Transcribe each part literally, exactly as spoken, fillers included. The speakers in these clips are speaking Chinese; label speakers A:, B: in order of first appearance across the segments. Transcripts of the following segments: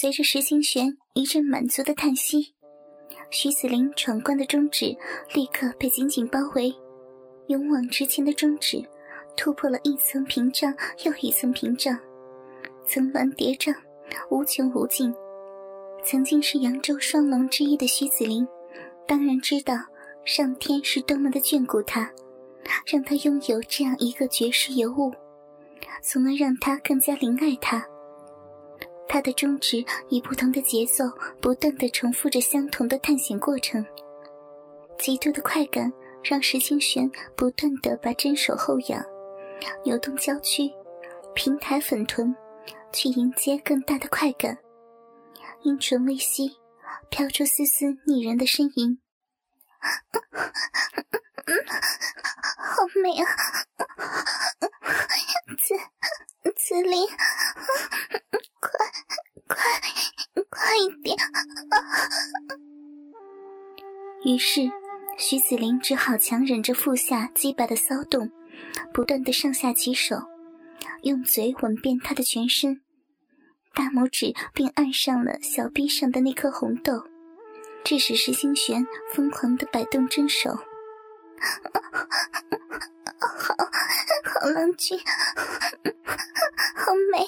A: 随着石清玄一阵满足的叹息，徐子林闯关的中指立刻被紧紧包围，勇往直前的中指突破了一层屏障又一层屏障，层峦叠嶂，无穷无尽。曾经是扬州双龙之一的徐子林当然知道上天是多么的眷顾他，让他拥有这样一个绝世尤物，从而让他更加怜爱他。他的中指以不同的节奏不断地重复着相同的探险过程，极度的快感让石清玄不断地把针手后仰，扭动娇躯，平抬粉臀，去迎接更大的快感。阴唇微吸，飘出丝丝腻人的呻吟。好美啊，子子林，快快快一点！于是徐子林只好强忍着腹下鸡巴的骚动，不断地上下其手，用嘴吻遍他的全身，大拇指并按上了小臂上的那颗红豆，致使石清玄疯狂地摆动针手。好好郎君，好美，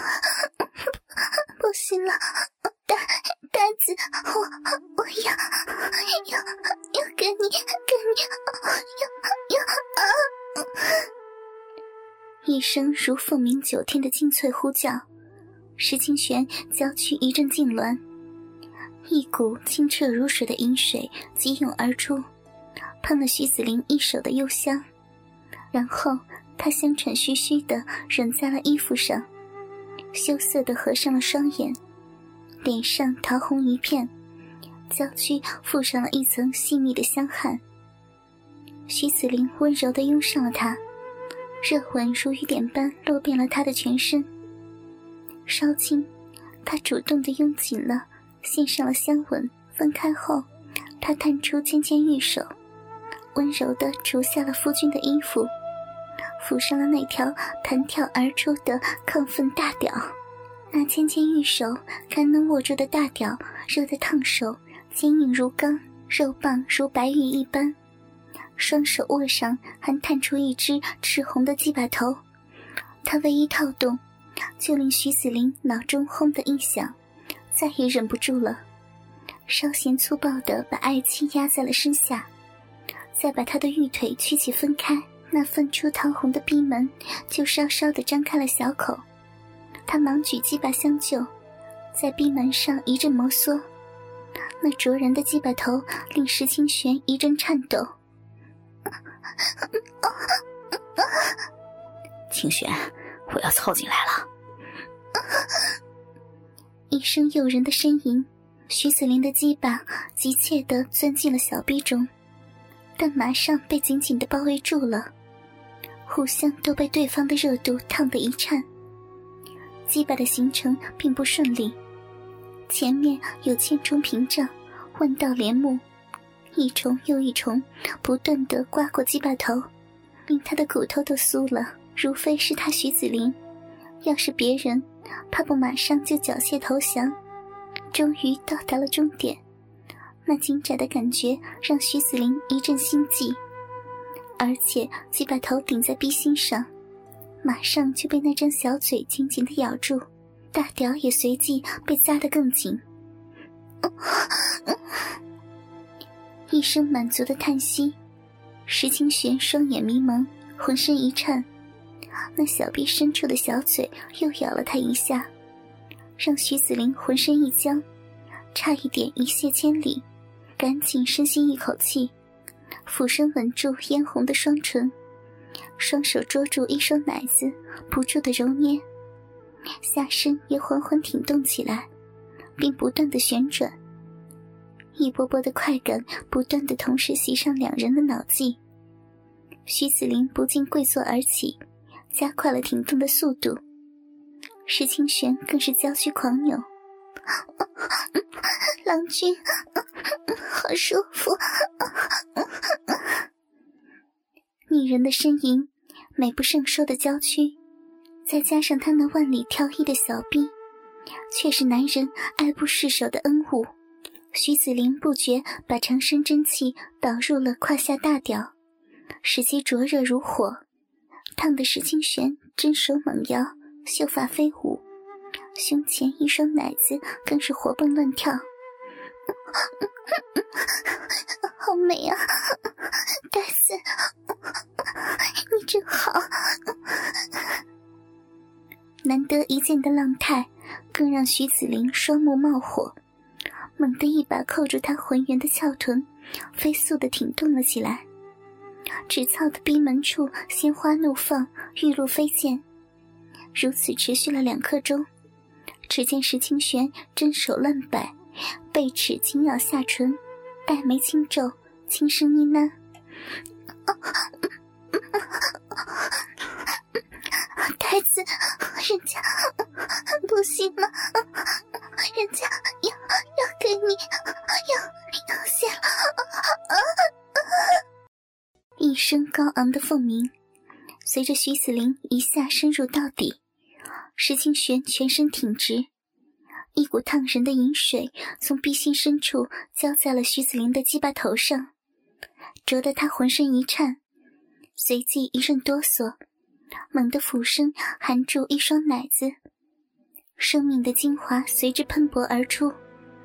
A: 不行了，大大子，我我要要要跟你跟你要要啊！一声如凤鸣九天的清脆呼叫，石清玄娇躯一阵痉挛，一股清澈如水的饮水急涌而出，喷了徐子林一手的幽香，然后他香喘吁吁地忍在了衣服上，羞涩地合上了双眼，脸上桃红一片，娇躯附上了一层细密的香汗。徐子林温柔地拥上了他，热吻如雨点般落遍了他的全身。稍轻，他主动地拥紧了，献上了香吻。分开后，他探出尖尖玉手，温柔地除下了夫君的衣服，抚上了那条弹跳而出的亢奋大屌。那尖尖玉手刚能握住的大屌热得烫手，坚硬如钢，肉棒如白玉一般。双手握上，还探出一只赤红的鸡巴头，他唯一套动，就令徐子林脑中轰的一响，再也忍不住了，稍嫌粗暴地把爱妻压在了身下，再把他的玉腿屈起分开，那分出桃红的逼门就稍稍地张开了小口。他忙举鸡巴相救，在逼门上一阵摩挲，那灼人的鸡巴头令石清玄一阵颤抖。
B: 清玄，我要凑进来了！
A: 一声诱人的呻吟，徐子林的鸡巴急切地钻进了小臂中，但马上被紧紧地包围住了，互相都被对方的热度烫得一颤。鸡巴的行程并不顺利，前面有千重屏障，万道帘幕，一重又一重不断地刮过鸡巴头，令他的骨头都酥了。如非是他徐子林，要是别人，怕不马上就缴械投降。终于到达了终点，那紧窄的感觉让徐子林一阵心悸，而且鸡巴头顶在臂心上，马上就被那张小嘴紧紧地咬住，大屌也随即被扎得更紧。一声满足的叹息，石清玄双眼迷蒙，浑身一颤，那小臂深处的小嘴又咬了他一下，让徐子林浑身一僵，差一点一泻千里，赶紧深吸一口气，俯身吻住嫣红的双唇，双手捉住一双奶子，不住地揉捏，下身也缓缓挺动起来，并不断地旋转。一波波的快感不断地同时袭上两人的脑际，徐子林不禁跪坐而起，加快了挺动的速度。石清玄更是娇躯狂扭，郎君好舒服。女人的呻吟，美不胜收的娇躯，再加上她那万里挑一的小臂， 却是男人爱不释手的恩物。徐子林不觉把长生真气导入了胯下大屌，使其灼热如火，烫得石清玄真手猛摇，秀发飞舞，胸前一双奶子更是活蹦乱跳。好美啊，大四，你真好。难得一见的浪态更让徐子林双目冒火，猛地一把扣住他浑圆的翘臀，飞速地挺动了起来。直操的逼门处鲜花怒放，玉露飞溅。如此持续了两刻钟，只见石清玄真手乱摆，背齿紧咬下唇，黛眉轻皱，轻声呢喃：太子，人家不行了，人家要要给你要要谢了。一声高昂的凤鸣，随着徐子林一下深入到底，石清玄全身挺直，一股烫人的饮水从臂心深处浇在了徐子林的鸡巴头上，灼得他浑身一颤，随即一阵哆嗦，猛地俯身含住一双奶子，生命的精华随之喷薄而出。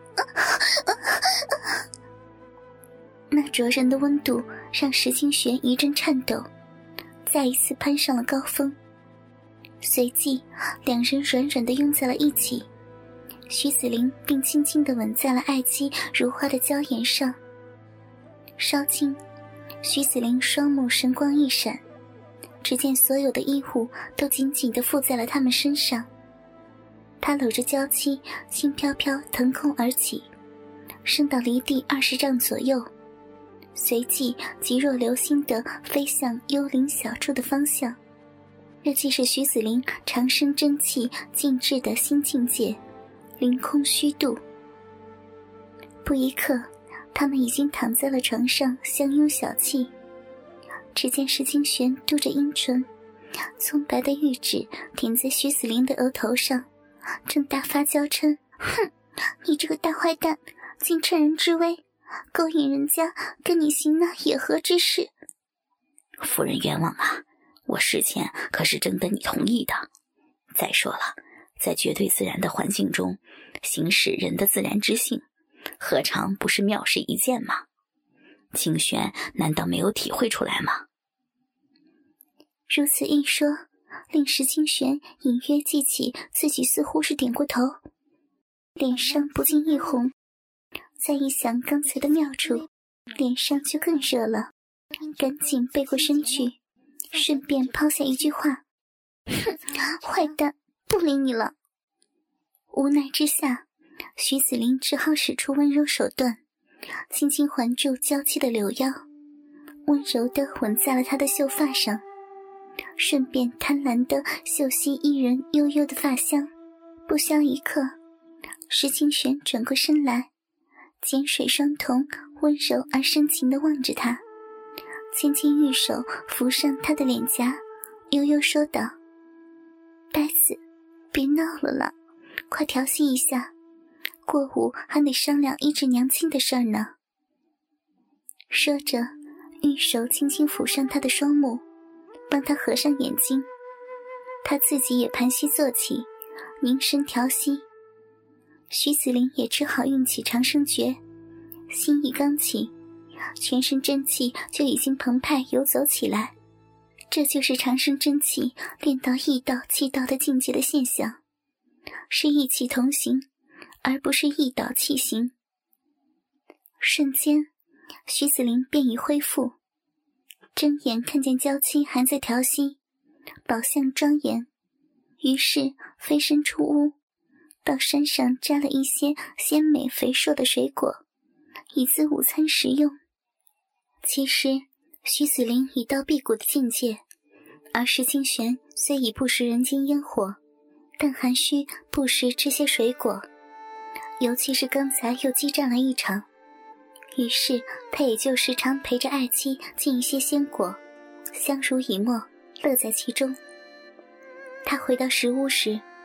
A: 那灼人的温度让石清玄一阵颤抖，再一次攀上了高峰。随即两人软软地拥在了一起，徐子林并轻轻地吻在了爱姬如花的娇颜上。稍经，徐子林双目神光一闪，只见所有的衣物都紧紧地附在了他们身上。他搂着娇妻轻飘飘腾空而起，升到离地二十丈左右，随即急若流星地飞向幽灵小筑的方向。这既是徐子林长生真气尽致的新境界，凌空虚度。不一刻，他们已经躺在了床上相拥小憩。只见石清玄嘟着阴唇，葱白的玉指点在徐子林的额头上，正大发娇嗔：哼，你这个大坏蛋，竟趁人之危勾引人家跟你行那野合之事。
B: 夫人冤枉啊，我事前可是征得你同意的。再说了，在绝对自然的环境中行使人的自然之性，何尝不是妙事一件吗？清玄难道没有体会出来吗？
A: 如此一说，令石清玄隐约记起自己似乎是点过头，脸上不禁一红。再一想刚才的妙处，脸上就更热了，赶紧背过身去，顺便抛下一句话：哼，坏蛋，不理你了。无奈之下，徐子林只好使出温柔手段，轻轻环住娇妻的柳腰，温柔地吻在了她的秀发上，顺便贪婪地嗅吸伊人悠悠的发香。不消一刻，石清玄转过身来，碱水双瞳温柔而深情地望着他，轻轻玉手扶上他的脸颊，悠悠说道：呆子，别闹了啦，快调戏一下，过午还得商量医治娘亲的事儿呢。说着，玉手轻轻抚上他的双目，帮他合上眼睛，他自己也盘膝坐起，凝神调息。徐子林也只好运起长生诀，心意刚起，全身真气就已经澎湃游走起来。这就是长生真气练到意道气道的境界的现象，是意气同行，而不是意导气行。瞬间，徐子林便已恢复，睁眼看见娇妻还在调息，宝相庄严，于是飞身出屋，到山上摘了一些鲜美肥硕的水果，以资午餐食用。其实徐子林已到辟谷的境界，而石清玄虽已不食人间烟火，但还需不食这些水果，尤其是刚才又激战了一场，于是他也就时常陪着爱妻进一些鲜果，相濡以沫，乐在其中。他回到食屋时，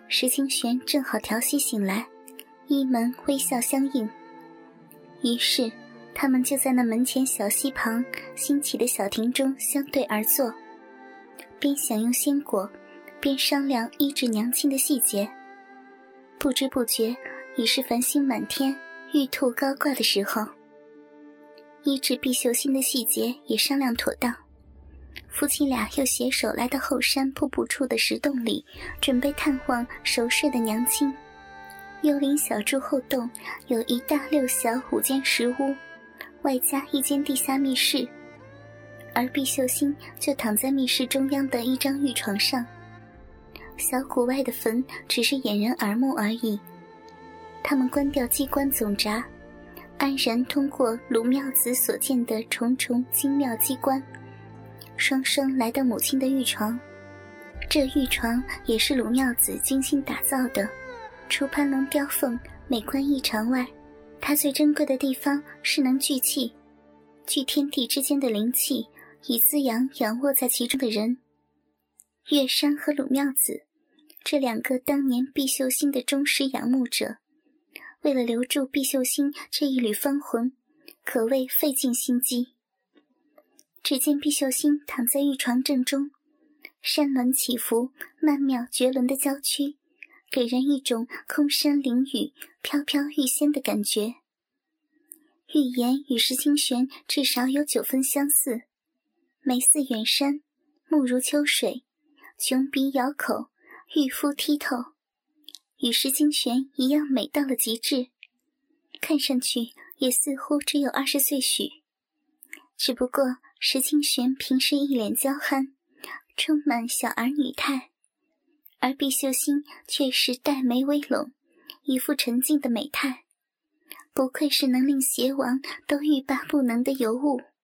A: 石清玄正好调息醒来，一门微笑相应。于是他们就在那门前小溪旁新起的小亭中相对而坐，边享用鲜果，边商量医治娘亲的细节。不知不觉已是繁星满天，玉兔高挂的时候。医治毕秀心的细节也商量妥当，夫妻俩又携手来到后山瀑布处的石洞里，准备探望熟睡的娘亲。幽灵小筑后洞有一大六小五间石屋，外加一间地下密室，而毕秀心就躺在密室中央的一张玉床上。小谷外的坟只是掩人耳目而已。他们关掉机关总闸，安然通过卢妙子所见的重重精妙机关，双双来到母亲的玉床。这玉床也是卢妙子精心打造的，除盘龙雕凤美观异常外，它最珍贵的地方是能聚气，聚天地之间的灵气，以滋养仰卧在其中的人。月山和鲁妙子这两个当年毕秀心的忠实仰慕者，为了留住毕秀心这一缕芳魂，可谓费尽心机。只见毕秀心躺在玉床正中，山峦起伏，曼妙绝伦的娇躯，给人一种空山灵雨、飘飘欲仙的感觉。玉颜与石清玄至少有九分相似，眉似远山，目如秋水，琼鼻咬口，玉肤剔透，与石清玄一样美到了极致，看上去也似乎只有二十岁许。只不过石清玄平时一脸娇憨，充满小儿女态，而毕秀心却是黛眉微拢，一副沉静的美态，不愧是能令邪王都欲罢不能的尤物。